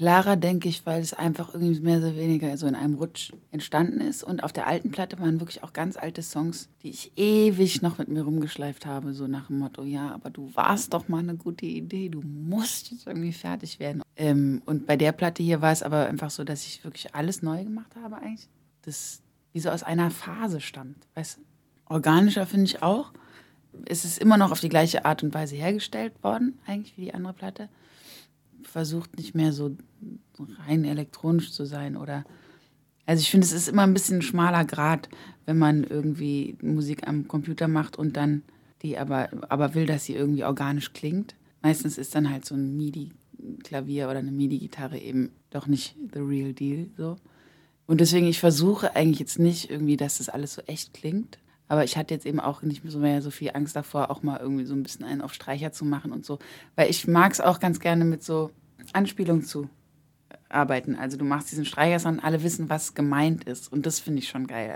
Klarer, denke ich, weil es einfach irgendwie mehr oder weniger so in einem Rutsch entstanden ist. Und auf der alten Platte waren wirklich auch ganz alte Songs, die ich ewig noch mit mir rumgeschleift habe, so nach dem Motto, ja, aber du warst doch mal eine gute Idee, du musst jetzt irgendwie fertig werden. Und bei der Platte hier war es aber einfach so, dass ich wirklich alles neu gemacht habe eigentlich. Das wie so aus einer Phase stammt, weißt du? Organischer finde ich auch. Es ist immer noch auf die gleiche Art und Weise hergestellt worden, eigentlich wie die andere Platte. Versucht nicht mehr so rein elektronisch zu sein oder also ich finde, es ist immer ein bisschen ein schmaler Grat, wenn man irgendwie Musik am Computer macht und dann die aber will, dass sie irgendwie organisch klingt. Meistens ist dann halt so ein MIDI-Klavier oder eine MIDI-Gitarre eben doch nicht the real deal so. Und deswegen, ich versuche eigentlich jetzt nicht irgendwie, dass das alles so echt klingt. Aber ich hatte jetzt eben auch nicht mehr so viel Angst davor, auch mal irgendwie so ein bisschen einen auf Streicher zu machen und so. Weil ich mag es auch ganz gerne mit so Anspielungen zu arbeiten. Also du machst diesen Streichersound und alle wissen, was gemeint ist. Und das finde ich schon geil.